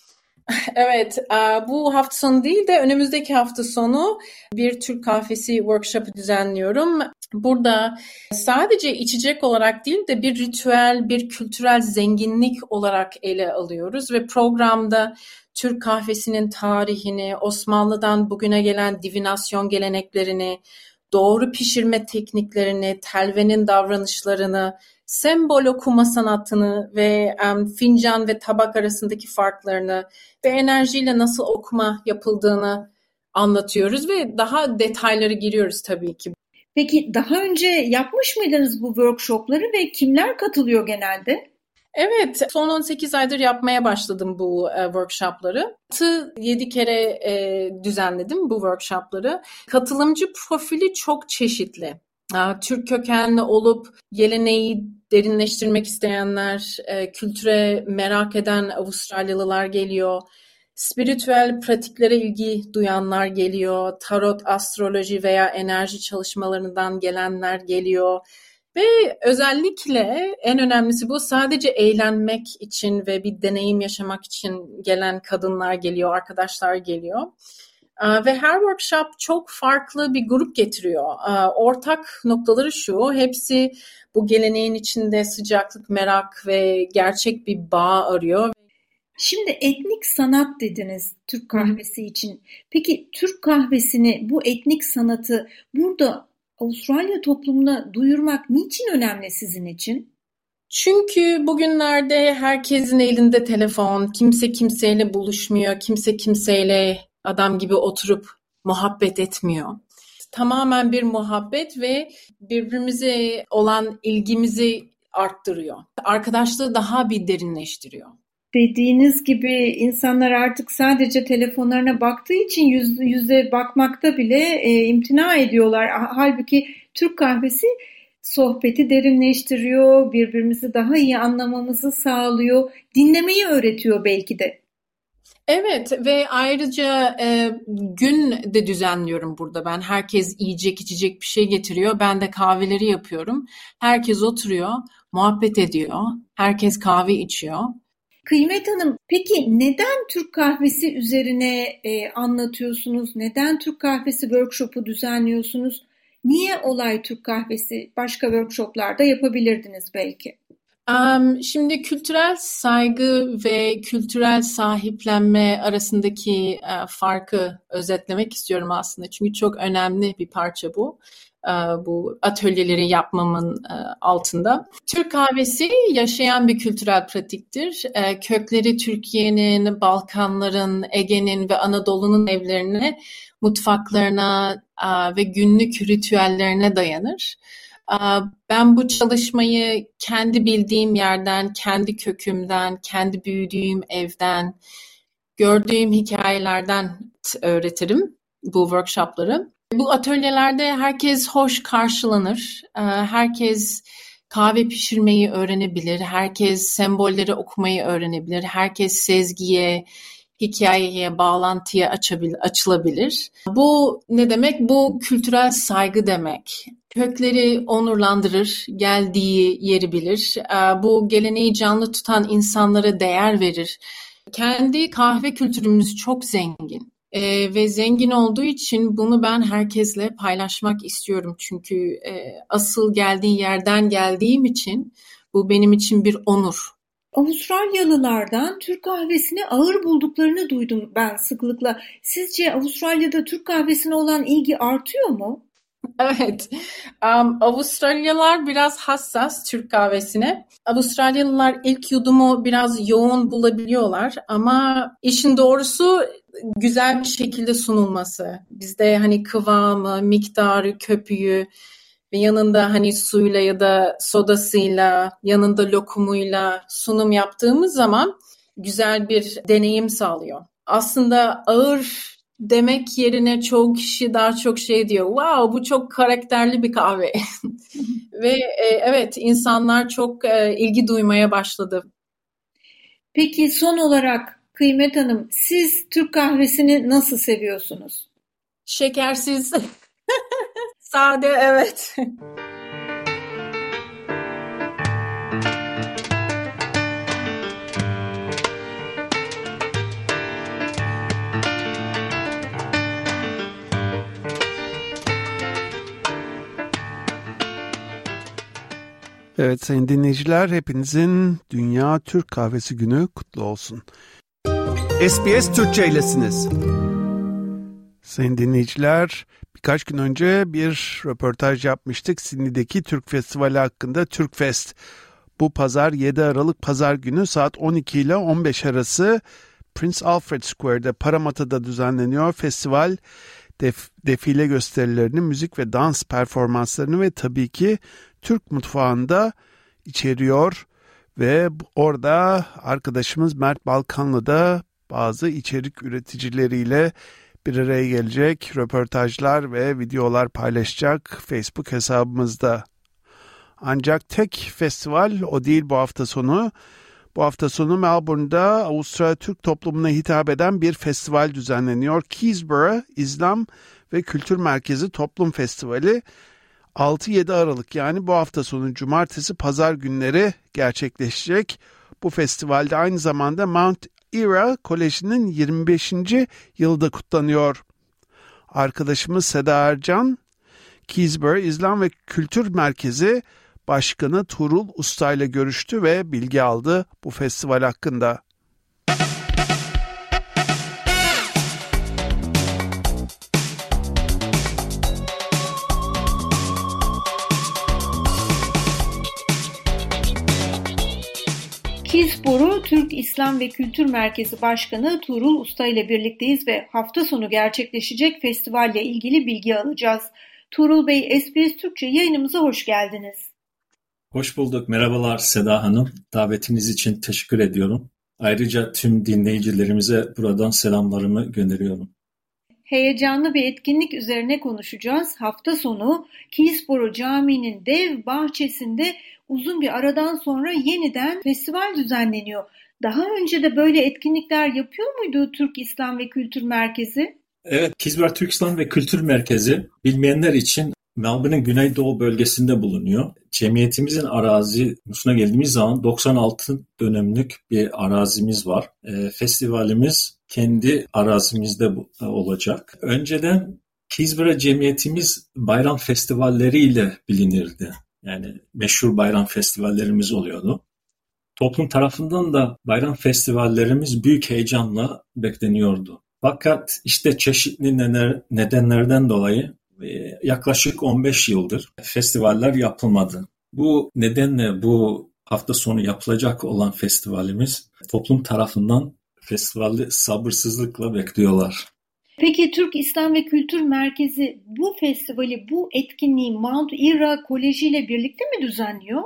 F: Evet, bu hafta sonu değil de önümüzdeki hafta sonu bir Türk kahvesi workshop'u düzenliyorum. Burada sadece içecek olarak değil de bir ritüel, bir kültürel zenginlik olarak ele alıyoruz ve programda Türk kahvesinin tarihini, Osmanlı'dan bugüne gelen divinasyon geleneklerini, doğru pişirme tekniklerini, telvenin davranışlarını, sembol okuma sanatını ve fincan ve tabak arasındaki farklarını ve enerjiyle nasıl okuma yapıldığını anlatıyoruz ve daha detayları giriyoruz tabii ki.
V: Peki daha önce yapmış mıydınız bu workshopları ve kimler katılıyor genelde?
F: Evet, son 18 aydır yapmaya başladım bu workshopları. 7 kere düzenledim bu workshopları. Katılımcı profili çok çeşitli. Türk kökenli olup geleneği derinleştirmek isteyenler, kültüre merak eden Avustralyalılar geliyor. Spiritüel pratiklere ilgi duyanlar geliyor. Tarot, astroloji veya enerji çalışmalarından gelenler geliyor. Ve özellikle en önemlisi bu, sadece eğlenmek için ve bir deneyim yaşamak için gelen kadınlar geliyor, arkadaşlar geliyor. Ve her workshop çok farklı bir grup getiriyor. Ortak noktaları şu, hepsi bu geleneğin içinde sıcaklık, merak ve gerçek bir bağ arıyor.
V: Şimdi etnik sanat dediniz Türk kahvesi için. Peki Türk kahvesini, bu etnik sanatı burada Avustralya toplumuna duyurmak niçin önemli sizin için?
F: Çünkü bugünlerde herkesin elinde telefon, kimse kimseyle buluşmuyor, kimse kimseyle adam gibi oturup muhabbet etmiyor. Tamamen bir muhabbet ve birbirimize olan ilgimizi arttırıyor. Arkadaşlığı daha bir derinleştiriyor.
V: Dediğiniz gibi insanlar artık sadece telefonlarına baktığı için yüze bakmakta bile imtina ediyorlar. Halbuki Türk kahvesi sohbeti derinleştiriyor, birbirimizi daha iyi anlamamızı sağlıyor, dinlemeyi öğretiyor belki de.
F: Evet ve ayrıca gün de düzenliyorum burada ben. Herkes yiyecek içecek bir şey getiriyor. Ben de kahveleri yapıyorum. Herkes oturuyor, muhabbet ediyor. Herkes kahve içiyor.
V: Kıymet Hanım, peki neden Türk kahvesi üzerine anlatıyorsunuz? Neden Türk kahvesi workshop'u düzenliyorsunuz? Niye olay Türk kahvesi? Başka workshoplarda yapabilirdiniz belki.
F: Şimdi kültürel saygı ve kültürel sahiplenme arasındaki farkı özetlemek istiyorum aslında. Çünkü çok önemli bir parça bu. Bu atölyeleri yapmamın altında. Türk kahvesi yaşayan bir kültürel pratiktir. Kökleri Türkiye'nin, Balkanların, Ege'nin ve Anadolu'nun evlerine, mutfaklarına ve günlük ritüellerine dayanır. Ben bu çalışmayı kendi bildiğim yerden, kendi kökümden, kendi büyüdüğüm evden, gördüğüm hikayelerden öğretirim bu workshopları. Bu atölyelerde herkes hoş karşılanır, herkes kahve pişirmeyi öğrenebilir, herkes sembolleri okumayı öğrenebilir, herkes sezgiye, hikayeye, bağlantıya açılabilir. Bu ne demek? Bu kültürel saygı demek. Kökleri onurlandırır, geldiği yeri bilir. Bu geleneği canlı tutan insanlara değer verir. Kendi kahve kültürümüz çok zengin. Ve zengin olduğu için bunu ben herkesle paylaşmak istiyorum. Çünkü asıl geldiği yerden geldiğim için bu benim için bir onur.
V: Avustralyalılardan Türk kahvesini ağır bulduklarını duydum ben sıklıkla. Sizce Avustralya'da Türk kahvesine olan ilgi artıyor mu?
F: Evet, Avustralyalılar biraz hassas Türk kahvesine. Avustralyalılar ilk yudumu biraz yoğun bulabiliyorlar ama işin doğrusu güzel bir şekilde sunulması. Bizde hani kıvamı, miktarı, köpüğü ve yanında hani suyla ya da sodasıyla, yanında lokumuyla sunum yaptığımız zaman güzel bir deneyim sağlıyor. Aslında ağır demek yerine çoğu kişi daha çok şey diyor. Wow, bu çok karakterli bir kahve. Ve evet, insanlar çok ilgi duymaya başladı.
V: Peki son olarak Kıymet Hanım, siz Türk kahvesini nasıl seviyorsunuz?
F: Şekersiz, sade, evet.
D: Evet sayın dinleyiciler, hepinizin Dünya Türk Kahvesi Günü kutlu olsun. SBS Türkçe'ylesiniz. Sayın dinleyiciler, birkaç gün önce bir röportaj yapmıştık Sydney'deki Türk Festivali hakkında. Türkfest bu pazar 7 Aralık Pazar günü saat 12 ile 15 arası Prince Alfred Square'de Paramata'da düzenleniyor. Festival defile gösterilerini, müzik ve dans performanslarını ve tabii ki Türk mutfağında içeriyor ve orada arkadaşımız Mert Balkanlı da bazı içerik üreticileriyle bir araya gelecek, röportajlar ve videolar paylaşacak Facebook hesabımızda. Ancak tek festival o değil bu hafta sonu. Bu hafta sonu Melbourne'da Avustralya Türk toplumuna hitap eden bir festival düzenleniyor. Keysborough İslam ve Kültür Merkezi Toplum Festivali 6-7 Aralık yani bu hafta sonu cumartesi pazar günleri gerçekleşecek. Bu festivalde aynı zamanda Mount Era Koleji'nin 25. yılı da kutlanıyor. Arkadaşımız Seda Ercan, Keysborough İslam ve Kültür Merkezi Başkanı Tuğrul Usta ile görüştü ve bilgi aldı bu festival hakkında.
V: Keysborough Türk İslam ve Kültür Merkezi Başkanı Tuğrul Usta ile birlikteyiz ve hafta sonu gerçekleşecek festivalle ilgili bilgi alacağız. Tuğrul Bey, SBS Türkçe yayınımıza hoş geldiniz.
E: Hoş bulduk. Merhabalar Seda Hanım. Davetiniz için teşekkür ediyorum. Ayrıca tüm dinleyicilerimize buradan selamlarımı gönderiyorum.
V: Heyecanlı bir etkinlik üzerine konuşacağız. Hafta sonu Keysborough Camii'nin dev bahçesinde uzun bir aradan sonra yeniden festival düzenleniyor. Daha önce de böyle etkinlikler yapıyor muydu Türk İslam ve Kültür Merkezi?
E: Evet, Keysborough Türk İslam ve Kültür Merkezi bilmeyenler için Melbourne'ın güneydoğu bölgesinde bulunuyor. Cemiyetimizin arazisine geldiğimiz zaman 96 dönümlük bir arazimiz var. Festivalimiz kendi arazimizde olacak. Önceden Keysborough Cemiyetimiz bayram festivalleriyle bilinirdi. Yani meşhur bayram festivallerimiz oluyordu. Toplum tarafından da bayram festivallerimiz büyük heyecanla bekleniyordu. Fakat işte çeşitli nedenlerden dolayı yaklaşık 15 yıldır festivaller yapılmadı. Bu nedenle bu hafta sonu yapılacak olan festivalimiz toplum tarafından festivali sabırsızlıkla bekliyorlar.
V: Peki Türk İslam ve Kültür Merkezi bu festivali, bu etkinliği Mount Era Koleji ile birlikte mi düzenliyor?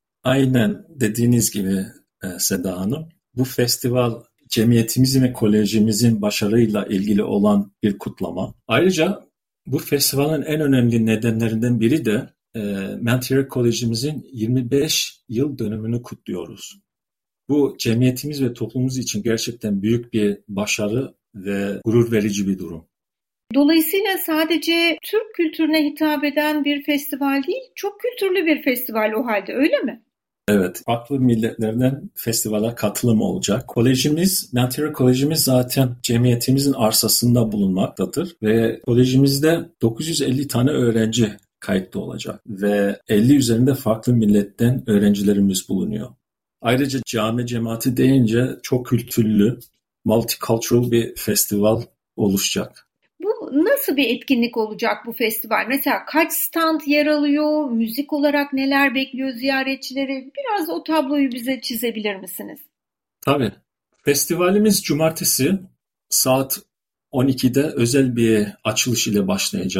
E: Aynen dediğiniz gibi Seda Hanım. Bu festival cemiyetimizin ve kolejimizin başarıyla ilgili olan bir kutlama. Ayrıca bu festivalin en önemli nedenlerinden biri de Mount Era Kolejimizin 25 yıl dönümünü kutluyoruz. Bu cemiyetimiz ve toplumumuz için gerçekten büyük bir başarı ve gurur verici bir durum.
V: Dolayısıyla sadece Türk kültürüne hitap eden bir festival değil, çok kültürlü bir festival o halde, öyle mi?
E: Evet, farklı milletlerden festivale katılım olacak. Kolejimiz, Mount Era Kolejimiz zaten cemiyetimizin arsasında bulunmaktadır ve kolejimizde 950 tane öğrenci kayıtlı olacak ve 50 üzerinde farklı milletten öğrencilerimiz bulunuyor. Ayrıca cami cemaati deyince çok kültürlü, multicultural bir festival oluşacak.
V: Bu nasıl bir etkinlik olacak bu festival? Mesela kaç stand yer alıyor? Müzik olarak neler bekliyor ziyaretçileri? Biraz o tabloyu bize çizebilir misiniz?
E: Tabii. Festivalimiz cumartesi saat 12'de özel bir açılış ile başlayacak.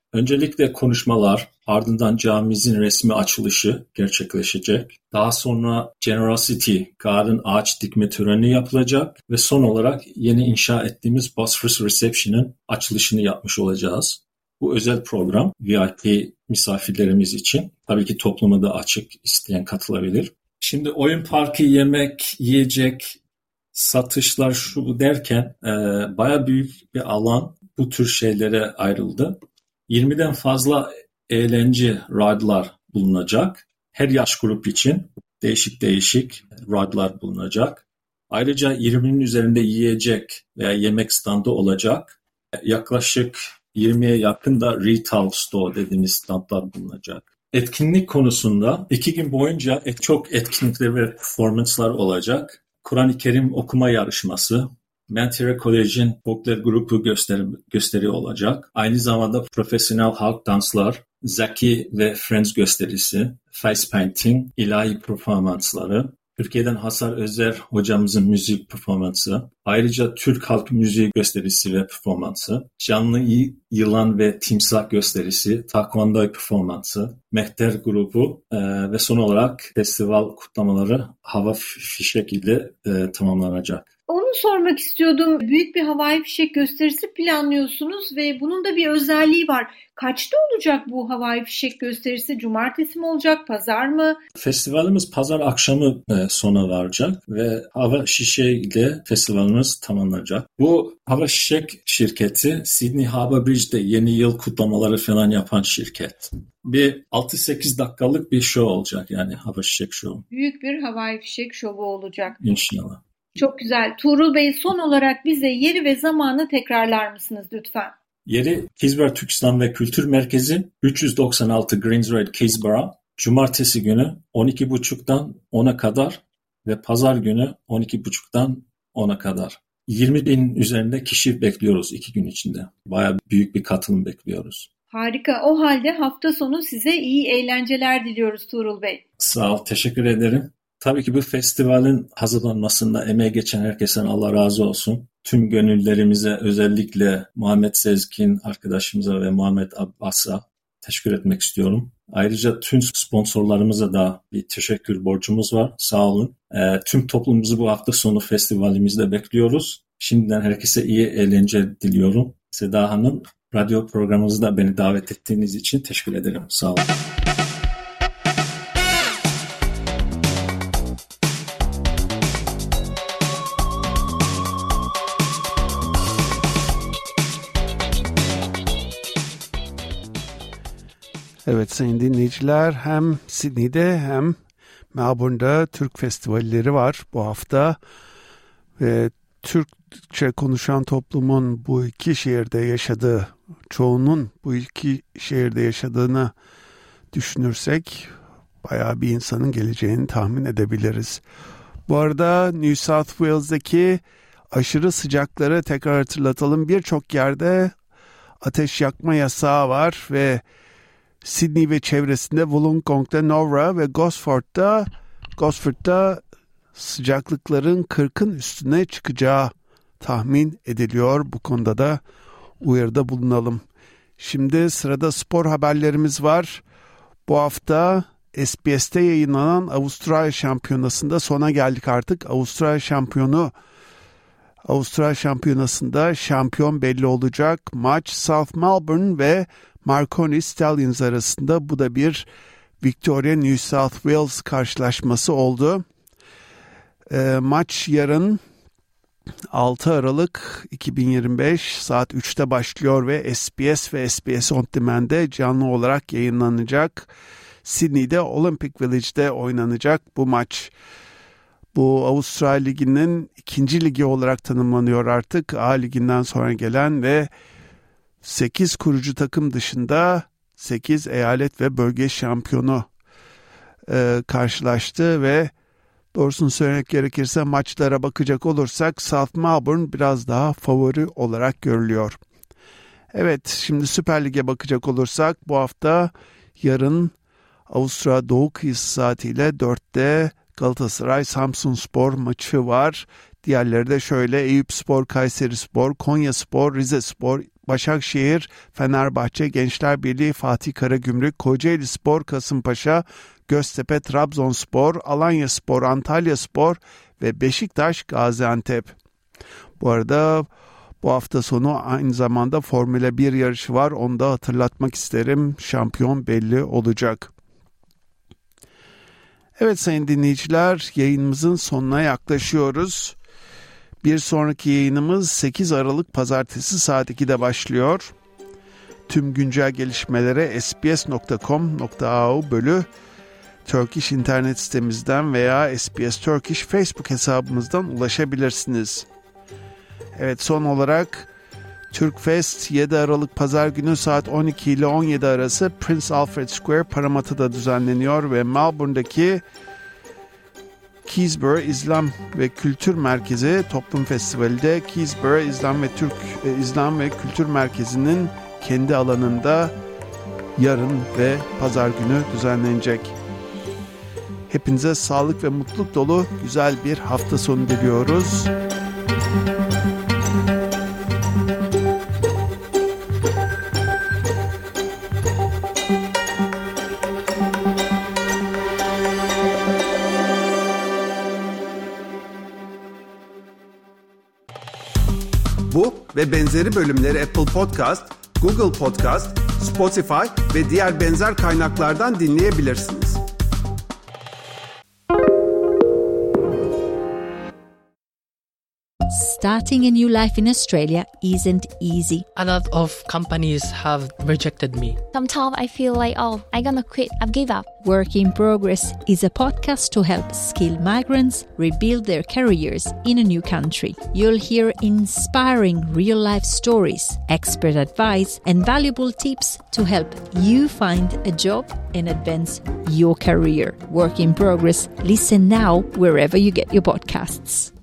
E: Öncelikle konuşmalar, ardından camimizin resmi açılışı gerçekleşecek. Daha sonra Generosity, Garden ağaç dikme töreni yapılacak ve son olarak yeni inşa ettiğimiz Bosphorus Reception'ın açılışını yapmış olacağız. Bu özel program VIP misafirlerimiz için. Tabii ki topluma da açık, isteyen katılabilir. Şimdi oyun parkı, yemek, yiyecek, satışlar şu derken bayağı büyük bir alan bu tür şeylere ayrıldı. 20'den fazla eğlence ride'lar bulunacak. Her yaş grup için değişik ride'lar bulunacak. Ayrıca 20'nin üzerinde yiyecek veya yemek standı olacak. Yaklaşık 20'ye yakın da retail store dediğimiz standlar bulunacak. Etkinlik konusunda 2 gün boyunca çok etkinlikler ve performanslar olacak. Kur'an-ı Kerim okuma yarışması, Mentira College'in folklor grubu gösteri olacak. Aynı zamanda profesyonel halk danslar, Zaki ve Friends gösterisi, face painting, ilahi performansları, Türkiye'den Hasar Özer hocamızın müzik performansı, ayrıca Türk halk müziği gösterisi ve performansı, canlı yılan ve timsah gösterisi, taekwondo performansı, mehter grubu ve son olarak festival kutlamaları hava fişek ile tamamlanacak.
V: Onu sormak istiyordum. Büyük bir havai fişek gösterisi planlıyorsunuz ve bunun da bir özelliği var. Kaçta olacak bu havai fişek gösterisi? Cumartesi mi olacak, pazar mı?
E: Festivalimiz pazar akşamı sona varacak ve hava fişeğiyle festivalimiz tamamlanacak. Bu hava fişek şirketi Sydney Harbour Bridge'de yeni yıl kutlamaları falan yapan şirket. Bir 6-8 dakikalık bir show olacak, yani hava fişek show.
V: Büyük bir havai fişek şovu olacak.
E: İnşallah.
V: Çok güzel. Tuğrul Bey, son olarak bize yeri ve zamanı tekrarlar mısınız lütfen?
E: Yeri Keysborough Türk İslam ve Kültür Merkezi, 396 Greens Road, Keysborough. Cumartesi günü 12.30'dan 10'a kadar ve pazar günü 12.30'dan 10'a kadar. 20.000 üzerinde kişi bekliyoruz 2 gün içinde. Bayağı büyük bir katılım bekliyoruz.
V: Harika. O halde hafta sonu size iyi eğlenceler diliyoruz Tuğrul Bey.
E: Sağ ol, teşekkür ederim. Tabii ki bu festivalin hazırlanmasında emeği geçen herkesten Allah razı olsun. Tüm gönüllerimize, özellikle Muhammed Sezgin arkadaşımıza ve Muhammed Abbas'a teşekkür etmek istiyorum. Ayrıca tüm sponsorlarımıza da bir teşekkür borcumuz var. Sağ olun. Tüm toplumumuzu bu hafta sonu festivalimizde bekliyoruz. Şimdiden herkese iyi eğlence diliyorum. Seda Hanım, radyo programımızda beni davet ettiğiniz için teşekkür ederim. Sağ olun.
D: Evet sayın dinleyiciler, hem Sydney'de hem Melbourne'da Türk festivalleri var bu hafta ve Türkçe konuşan toplumun bu iki şehirde yaşadığı, çoğunun bu iki şehirde yaşadığını düşünürsek bayağı bir insanın geleceğini tahmin edebiliriz. Bu arada New South Wales'daki aşırı sıcakları tekrar hatırlatalım. Birçok yerde ateş yakma yasağı var ve Sydney ve çevresinde Wollongong'da, Nowra ve Gosford'da sıcaklıkların 40'ın üstüne çıkacağı tahmin ediliyor. Bu konuda da uyarıda bulunalım. Şimdi sırada spor haberlerimiz var. Bu hafta SBS'te yayınlanan Avustralya Şampiyonası'nda sona geldik artık. Avustralya Şampiyonası'nda şampiyon belli olacak. Maç South Melbourne ve Marconi Stallions arasında. Bu da bir Victoria New South Wales karşılaşması oldu. Maç yarın 6 Aralık 2025 saat 3'te başlıyor ve SBS ve SBS On Demand'de canlı olarak yayınlanacak. Sydney'de Olympic Village'de oynanacak bu maç. Bu Avustralya Ligi'nin 2. ligi olarak tanımlanıyor artık. A Ligi'nden sonra gelen ve 8 kurucu takım dışında 8 eyalet ve bölge şampiyonu karşılaştı ve doğrusunu söylemek gerekirse maçlara bakacak olursak South Melbourne biraz daha favori olarak görülüyor. Evet, şimdi Süper Lig'e bakacak olursak bu hafta yarın Avustralya Doğu kıyısı saatiyle 4'te Galatasaray Samsunspor maçı var. Diğerleri de şöyle: Eyüpspor, Kayserispor, Konyaspor, Rizespor, Başakşehir, Fenerbahçe, Gençler Birliği, Fatih Karagümrük, Kocaeli Spor, Kasımpaşa, Göztepe, Trabzonspor, Alanyaspor, Antalyaspor ve Beşiktaş, Gaziantep. Bu arada bu hafta sonu aynı zamanda Formula 1 yarışı var. Onu da hatırlatmak isterim. Şampiyon belli olacak. Evet sayın dinleyiciler, yayınımızın sonuna yaklaşıyoruz. Bir sonraki yayınımız 8 Aralık Pazartesi saat 2'de başlıyor. Tüm güncel gelişmelere sbs.com.au/Turkish internet sitemizden veya SBS Turkish Facebook hesabımızdan ulaşabilirsiniz. Evet, son olarak Turkfest 7 Aralık Pazar günü saat 12 ile 17 arası Prince Alfred Square, Parramatta'da düzenleniyor ve Melbourne'daki Keysborough İslam ve Kültür Merkezi Toplum Festivali'de Keysborough İslam ve Kültür Merkezi'nin kendi alanında yarın ve pazar günü düzenlenecek. Hepinize sağlık ve mutluluk dolu güzel bir hafta sonu diliyoruz. Bu ve benzeri bölümleri Apple Podcast, Google Podcast, Spotify ve diğer benzer kaynaklardan dinleyebilirsiniz.
A: Starting a new life in Australia isn't easy.
B: A lot of companies have rejected me.
C: Sometimes I feel like, I'm gonna quit. I've given up.
A: Work in Progress is a podcast to help skilled migrants rebuild their careers in a new country. You'll hear inspiring real-life stories, expert advice, and valuable tips to help you find a job and advance your career. Work in Progress. Listen now wherever you get your podcasts.